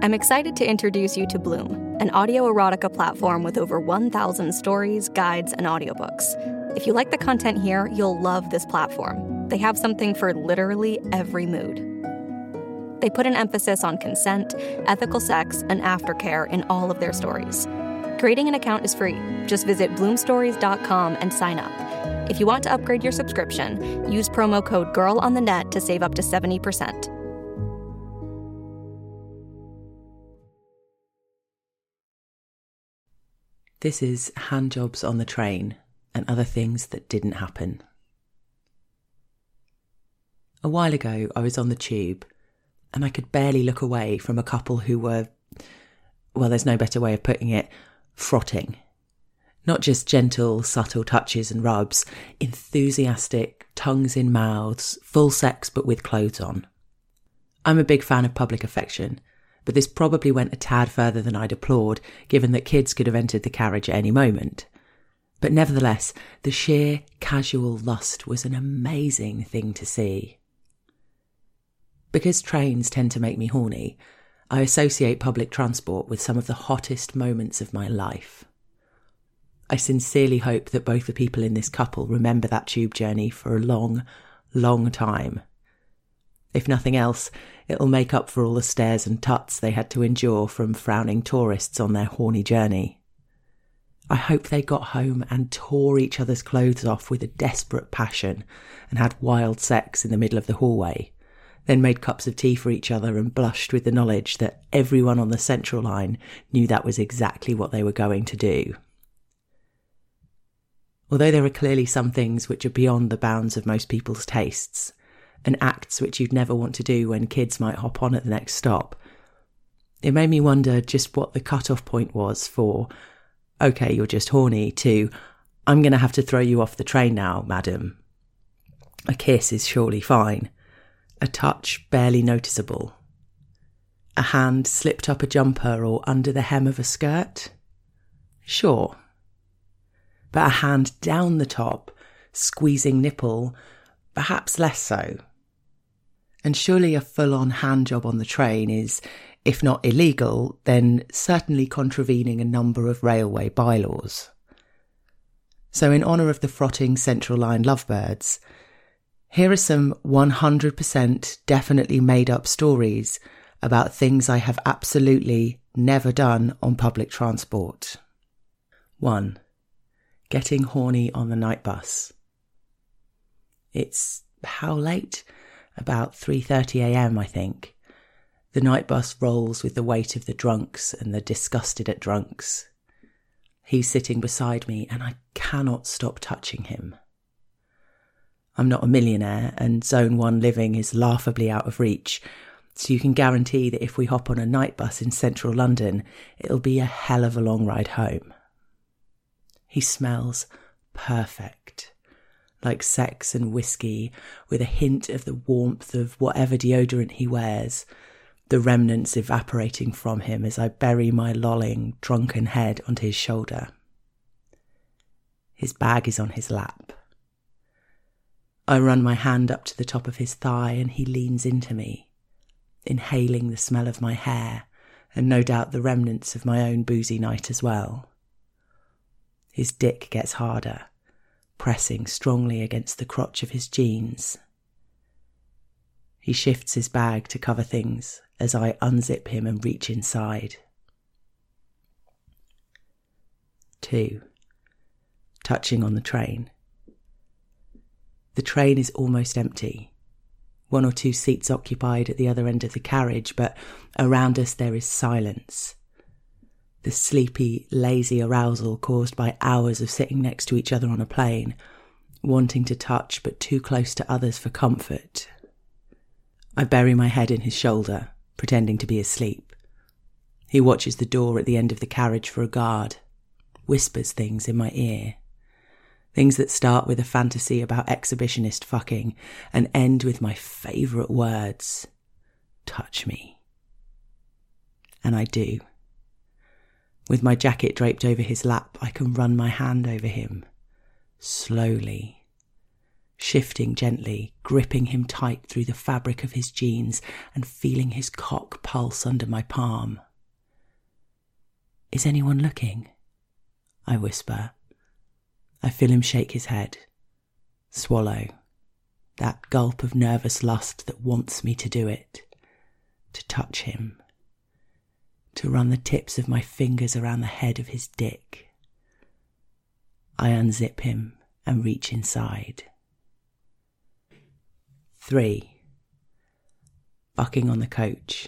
I'm excited to introduce you to Bloom, an audio erotica platform with over 1,000 stories, guides, and audiobooks. If you like the content here, you'll love this platform. They have something for literally every mood. They put an emphasis on consent, ethical sex, and aftercare in all of their stories. Creating an account is free. Just visit bloomstories.com and sign up. If you want to upgrade your subscription, use promo code GIRLONTHENET to save up to 70%. This is Handjobs on the Train and Other Things That Didn't Happen. A while ago, I was on the tube and I could barely look away from a couple who were, well, there's no better way of putting it, frotting. Not just gentle, subtle touches and rubs, enthusiastic, tongues in mouths, full sex but with clothes on. I'm a big fan of public affection, but this probably went a tad further than I'd applaud, given that kids could have entered the carriage at any moment. But nevertheless, the sheer casual lust was an amazing thing to see. Because trains tend to make me horny, I associate public transport with some of the hottest moments of my life. I sincerely hope that both the people in this couple remember that tube journey for a long, long time. If nothing else, it'll make up for all the stares and tuts they had to endure from frowning tourists on their horny journey. I hope they got home and tore each other's clothes off with a desperate passion and had wild sex in the middle of the hallway, then made cups of tea for each other and blushed with the knowledge that everyone on the Central Line knew that was exactly what they were going to do. Although there are clearly some things which are beyond the bounds of most people's tastes, and acts which you'd never want to do when kids might hop on at the next stop, it made me wonder just what the cut-off point was for, okay, you're just horny, to, I'm going to have to throw you off the train now, madam. A kiss is surely fine. A touch barely noticeable. A hand slipped up a jumper or under the hem of a skirt? Sure. But a hand down the top, squeezing nipple, perhaps less so. And surely a full-on handjob on the train is, if not illegal, then certainly contravening a number of railway bylaws. So in honour of the frotting Central Line lovebirds, here are some 100% definitely made-up stories about things I have absolutely never done on public transport. 1. Getting horny on the night bus. It's how late? About 3:30 a.m, I think. The night bus rolls with the weight of the drunks and the disgusted at drunks. He's sitting beside me and I cannot stop touching him. I'm not a millionaire and Zone 1 living is laughably out of reach, so you can guarantee that if we hop on a night bus in central London, it'll be a hell of a long ride home. He smells perfect. Like sex and whiskey, with a hint of the warmth of whatever deodorant he wears, the remnants evaporating from him as I bury my lolling, drunken head onto his shoulder. His bag is on his lap. I run my hand up to the top of his thigh and he leans into me, inhaling the smell of my hair and no doubt the remnants of my own boozy night as well. His dick gets harder, pressing strongly against the crotch of his jeans. He shifts his bag to cover things as I unzip him and reach inside. 2. Touching on the train. The train is almost empty. 1 or 2 seats occupied at the other end of the carriage, but around us there is silence. The sleepy, lazy arousal caused by hours of sitting next to each other on a plane, wanting to touch but too close to others for comfort. I bury my head in his shoulder, pretending to be asleep. He watches the door at the end of the carriage for a guard, whispers things in my ear. Things that start with a fantasy about exhibitionist fucking and end with my favourite words. Touch me. And I do. With my jacket draped over his lap, I can run my hand over him. Slowly. shifting gently, gripping him tight through the fabric of his jeans and feeling his cock pulse under my palm. "Is anyone looking?" I whisper. I feel him shake his head. Swallow. That gulp of nervous lust that wants me to do it. To touch him. To run the tips of my fingers around the head of his dick. I unzip him and reach inside. 3. Bucking on the coach.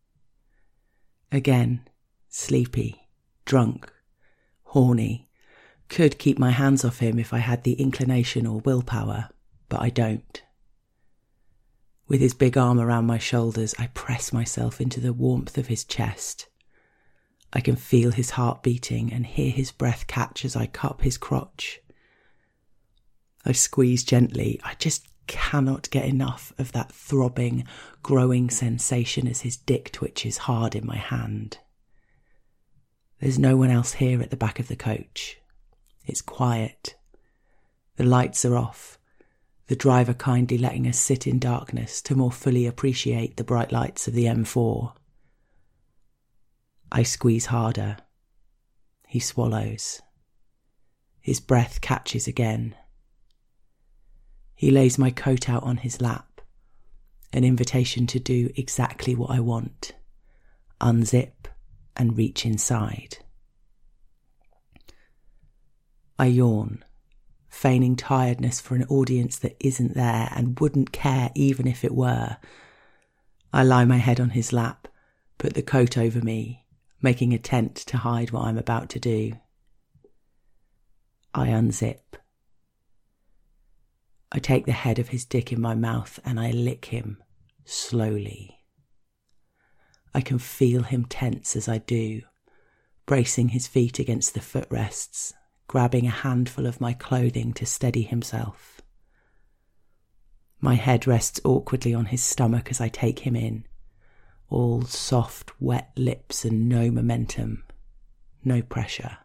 Again, sleepy, drunk, horny. Could keep my hands off him if I had the inclination or willpower, but I don't. With his big arm around my shoulders, I press myself into the warmth of his chest. I can feel his heart beating and hear his breath catch as I cup his crotch. I squeeze gently. I just cannot get enough of that throbbing, growing sensation as his dick twitches hard in my hand. There's no one else here at the back of the coach. It's quiet. The lights are off, the driver kindly letting us sit in darkness to more fully appreciate the bright lights of the M4. I squeeze harder. He swallows. His breath catches again. He lays my coat out on his lap, an invitation to do exactly what I want, unzip and reach inside. I yawn, feigning tiredness for an audience that isn't there and wouldn't care even if it were. I lie my head on his lap, put the coat over me, making a tent to hide what I'm about to do. I unzip. I take the head of his dick in my mouth and I lick him, slowly. I can feel him tense as I do, bracing his feet against the footrests, grabbing a handful of my clothing to steady himself. My head rests awkwardly on his stomach as I take him in, all soft, wet lips and no momentum, no pressure.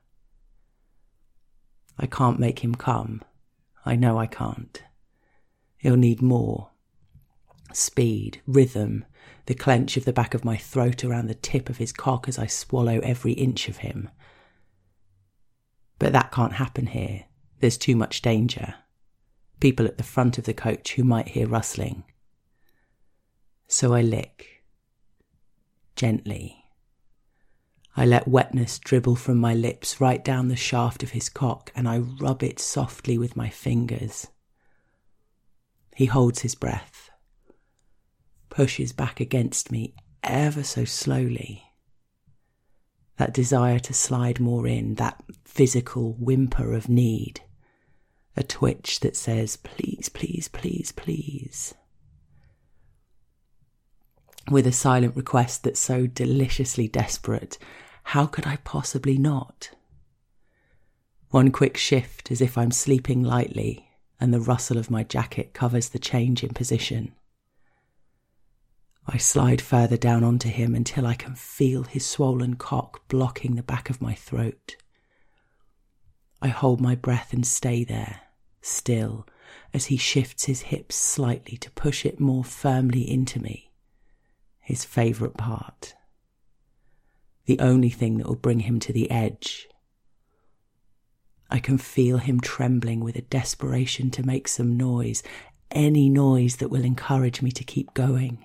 I can't make him come. I know I can't. He'll need more. Speed, rhythm, the clench of the back of my throat around the tip of his cock as I swallow every inch of him. But that can't happen here. There's too much danger. People at the front of the coach who might hear rustling. So I lick. Gently. I let wetness dribble from my lips right down the shaft of his cock and I rub it softly with my fingers. He holds his breath, pushes back against me ever so slowly. That desire to slide more in, that physical whimper of need, a twitch that says, please, please, please, please. With a silent request that's so deliciously desperate, how could I possibly not? One quick shift as if I'm sleeping lightly, and the rustle of my jacket covers the change in position. I slide further down onto him until I can feel his swollen cock blocking the back of my throat. I hold my breath and stay there, still, as he shifts his hips slightly to push it more firmly into me, his favourite part. The only thing that will bring him to the edge. I can feel him trembling with a desperation to make some noise, any noise that will encourage me to keep going.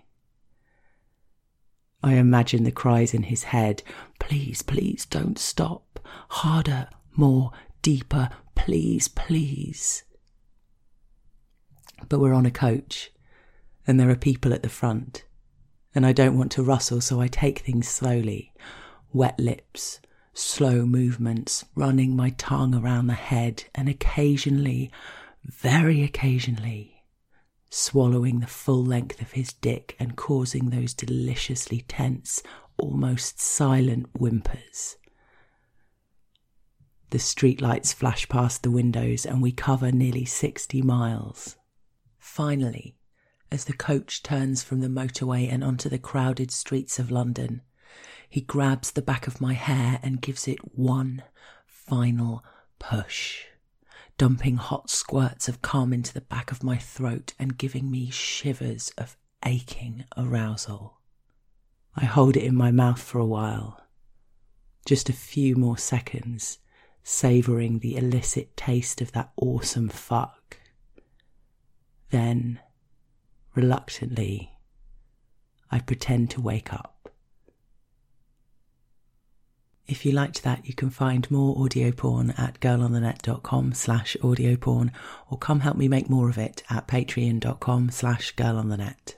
I imagine the cries in his head, please, please, don't stop, harder, more, deeper, please, please. But we're on a coach, and there are people at the front, and I don't want to rustle, so I take things slowly, wet lips, slow movements, running my tongue around the head and occasionally, very occasionally, swallowing the full length of his dick and causing those deliciously tense, almost silent whimpers. The streetlights flash past the windows and we cover nearly 60 miles. Finally, as the coach turns from the motorway and onto the crowded streets of London, he grabs the back of my hair and gives it one final push, dumping hot squirts of cum into the back of my throat and giving me shivers of aching arousal. I hold it in my mouth for a while, just a few more seconds, savouring the illicit taste of that awesome fuck. Then, reluctantly, I pretend to wake up. If you liked that, you can find more audio porn at girlonthenet.com/audio porn, or come help me make more of it at patreon.com/girlonthenet.